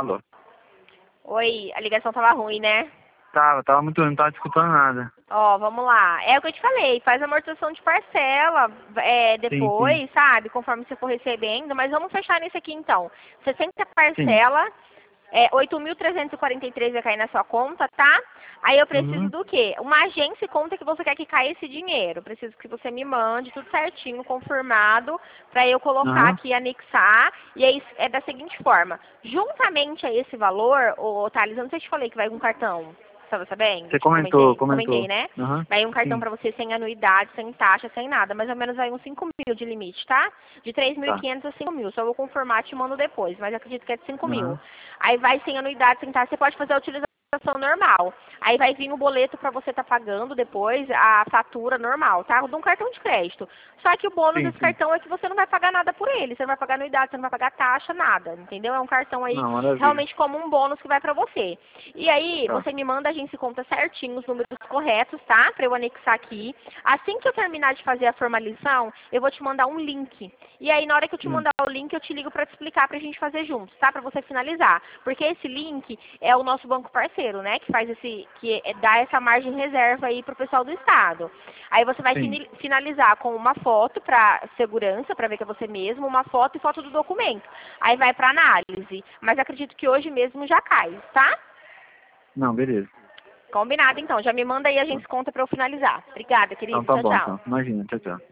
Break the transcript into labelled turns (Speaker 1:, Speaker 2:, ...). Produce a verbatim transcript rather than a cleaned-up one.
Speaker 1: Alô?
Speaker 2: Oi, a ligação tava ruim, né?
Speaker 1: Tava, tava muito ruim, não tava escutando nada.
Speaker 2: Ó, vamos lá. É o que eu te falei, faz amortização de parcela é,
Speaker 1: Sim, sim.
Speaker 2: depois, sabe? Conforme você for recebendo, mas vamos fechar nisso aqui então. sessenta
Speaker 1: Sim.
Speaker 2: parcela, é, oito mil trezentos e quarenta e três vai cair na sua conta, tá? Aí eu preciso
Speaker 1: Uhum.
Speaker 2: do quê? Uma agência e conta que você quer que caia esse dinheiro. Eu preciso que você me mande tudo certinho, confirmado, pra eu colocar
Speaker 1: Aham.
Speaker 2: aqui, anexar. E aí é da seguinte forma. Juntamente a esse valor, ô Thales, eu não sei se eu te falei que vai com cartão. Estava sabendo?
Speaker 1: Você
Speaker 2: Te
Speaker 1: comentou,
Speaker 2: comentei, comentei,
Speaker 1: comentou.
Speaker 2: né?
Speaker 1: Aham.
Speaker 2: Vai um cartão
Speaker 1: Sim.
Speaker 2: pra você sem anuidade, sem taxa, sem nada. Mais ou menos vai uns cinco mil de limite, tá? De três mil e
Speaker 1: Tá.
Speaker 2: quinhentos a cinco mil. Só vou confirmar, te mando depois, mas acredito que é de cinco mil.
Speaker 1: Aham.
Speaker 2: Aí vai sem anuidade, sem taxa. Você pode fazer a utilização normal. Aí vai vir o boleto pra você estar pagando depois a fatura normal, tá? De um cartão de crédito. Só que o bônus
Speaker 1: Sim,
Speaker 2: desse
Speaker 1: sim.
Speaker 2: cartão é que você não vai pagar nada por ele. Você não vai pagar anuidade, você não vai pagar taxa, nada. Entendeu? É um cartão aí
Speaker 1: Não, maravilha.
Speaker 2: realmente como um bônus que vai pra você. E aí,
Speaker 1: Tá.
Speaker 2: você me manda a gente conta certinho os números corretos, tá? Pra eu anexar aqui. Assim que eu terminar de fazer a formalização, eu vou te mandar um link. E aí, na hora que eu te
Speaker 1: Hum.
Speaker 2: mandar o link, eu te ligo pra te explicar pra gente fazer juntos, tá? Pra você finalizar. Porque esse link é o nosso banco parceiro, né? Que faz esse, que é- dá essa margem de reserva aí pro pessoal do estado. Aí você vai
Speaker 1: Sim.
Speaker 2: fini- finalizar com uma foto pra segurança, pra ver que é você mesmo, uma foto e foto do documento. Aí vai pra análise. Mas acredito que hoje mesmo já cai, tá?
Speaker 1: Não, beleza.
Speaker 2: Combinado, então. Já me manda aí, a gente conta pra eu finalizar. Obrigada,
Speaker 1: Então
Speaker 2: querido.
Speaker 1: tá
Speaker 2: Tchau,
Speaker 1: bom,
Speaker 2: tchau.
Speaker 1: então. Imagina. Tchau, tchau.